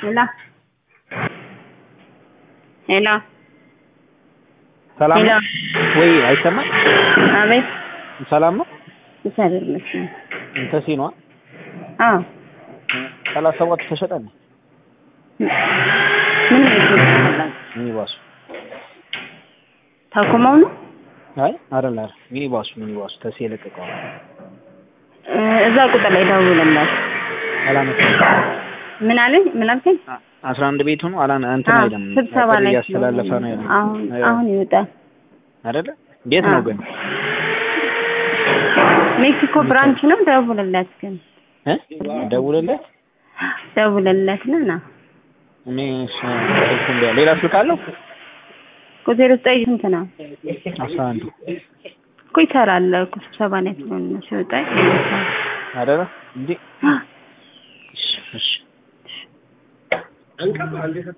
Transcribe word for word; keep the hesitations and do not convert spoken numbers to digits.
ሄሎ ሄሎ ሰላም ነው ወይ? አይሰማም? አቤት ሰላም ነው? ይሰራል መሰለኝ። እንተሲ ነው? አዎ ሰላሳ ሰባት ተሸጠን። ምን ነው? ሚኒባስ ታቆመው ነው? አይ አይደለም አይደል ሚኒባስ ሚኒባስ ተሲ የለቀቀው እዛ ቁጥር ላይ ደውልለት። አላነሳም። ምን አለኝ? ምን አልከኝ? አስራ አንድ ቤት ሆኖ አላን እንትን አይደለም ስብሰባ ላይ ያስተላለፈ ነው ያለው። አሁን አሁን ይወጣል አይደለ? እንዴት ነው ግን? ሜክሲኮ ብራንች ነው። ደውልለት ግን እ ደውልለት ደውልለት ነና እኔ ስልኩን ሌላ ስልክ አለው ቁጥር ዘጠኝ ስንት ነው? አስራ አንድ እኮ ይሰራል እኮ ስብሰባ ላይ ስለሆነ ሲወጣ አይደለ እንዴ? እሺ እሺ አንቀባ አንዴ